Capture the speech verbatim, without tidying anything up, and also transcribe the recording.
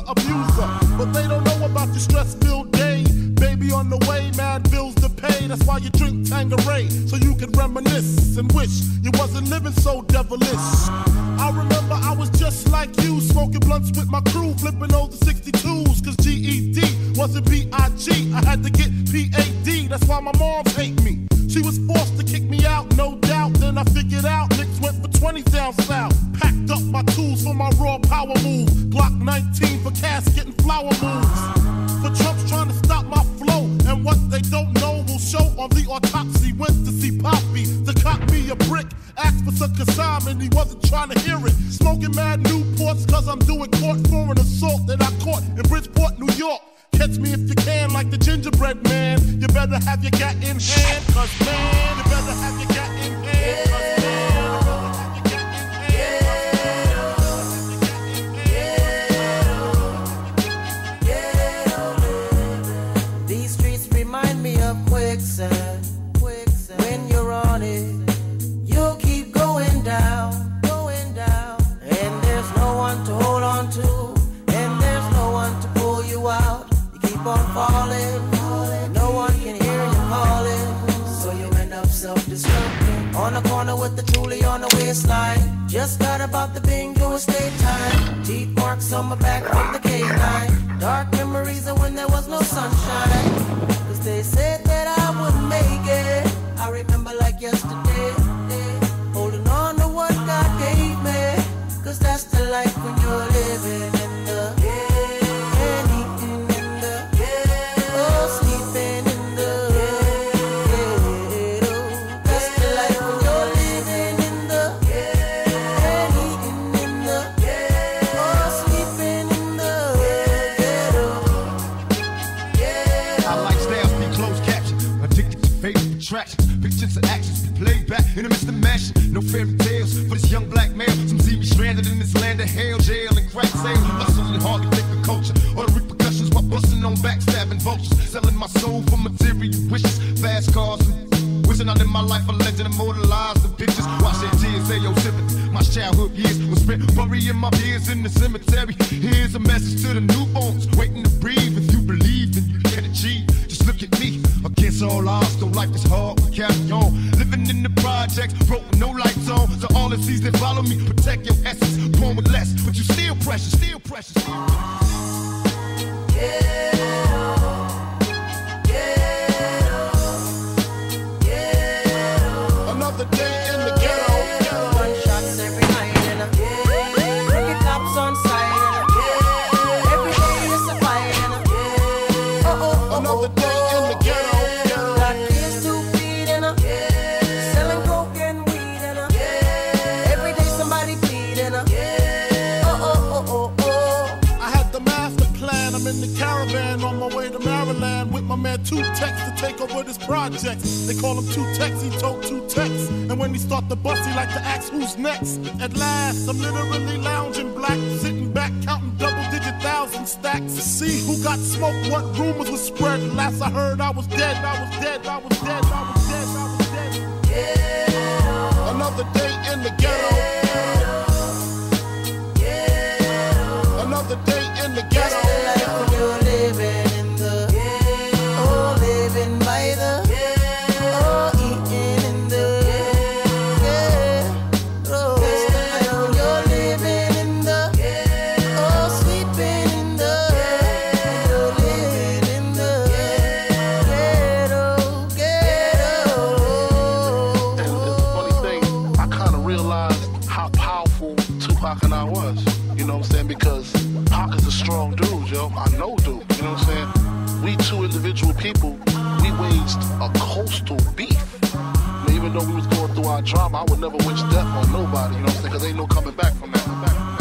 abuser. But they don't know about your stress-filled day. Baby on the way, mad bills to pay. That's why you drink Tanqueray, so you can reminisce and wish you wasn't living so devilish. I remember I was just like you, smoking blunts with my crew, flipping those sixty-twos, cause G E D wasn't B I G. I had to get P A D, that's why my mom hate me. She was forced to kick me out, no doubt. Then I figured out Nicks went for twenty down south. Packed up my tools for my raw power move. Glock nineteen for casket and flower moves. For Trump's trying to stop my flow, and what they don't know will show on the autopsy. Went to see Poppy to cop me a brick. Asked for some consignment, he wasn't trying to hear it. Smoking mad Newports cause I'm doing court for an assault that I caught in Bridgeport, New York. Catch me if you can, like the gingerbread man. You better have your gat in hand, cause man, you better have your gat in hand, cause man, you better have your gat in hand. These streets remind me of quicksand. quicksand. When you're on it, you'll keep going down, going down. And there's no one to hold on to, and there's no one to pull you out. Keep on falling, no one can hear you calling, so you end up self-destructing. On the corner with the truly on the waistline, just got about the bingo estate time. Teeth marks on my back from the K nine. Dark memories of when there was no sunshine, cause they said that I wouldn't make it. I remember like yesterday, holding on to what God gave me, cause that's the life when you're living in the pictures and actions be played back in the midst of mashing. No fairy tales for this young black male. Some see me stranded in this land of hell, jail and crack sales. Hustling and hardly think of culture or the repercussions while busting on backstabbing vultures. Selling my soul for material wishes, fast cars and wishing I lived my life a legend, immortalized the pictures. Watch their tears, say yo sympathy. My childhood years was spent burying my peers in the cemetery. Here's a message to the newborns waiting to breathe. If you believe, then you can achieve. Just look at me, against all odds, though life is hard, we carry on. Living in the projects, broke with no lights on. So all the seas that follow me, protect your essence. Born with less, but you still precious, still precious, still precious. Yeah. Another day in the ghetto. Gunshots every night and a cricket cops on sight and a every day is a fight and a oh oh oh. Another day in the ghetto. Got kids to feed and a selling coke and weed and a every day somebody bleed and a oh oh oh oh oh. I had the master plan. I'm in the caravan on my way to Maryland with my man Two Tex to take over this project. They call him Two Tex, he told Two Tex. And when he start the bus, he like to ask who's next. At last, I'm literally lounging black, sitting back, counting double-digit thousand stacks to see who got smoked, what rumors were spread. Last I heard, I was dead, I was dead, I was dead, I was dead, I was dead. Yeah. Another day in the ghetto. Yeah. Another day in the ghetto. That's the life when you're living in the oh, living by the oh, eating in the yeah. Oh, that's the life when you're living in the oh, sleeping in the you're living in the ghetto, ghetto. And the funny thing, I kind of realized how powerful Tupac and I was. You know what I'm saying? Because Pac is a strong dude, yo. I know dude. You know what I'm saying? We two individual people, we waged a coastal beef. I mean, even though we was going through our drama, I would never wish death on nobody, you know what I'm saying? Because ain't no coming back from that.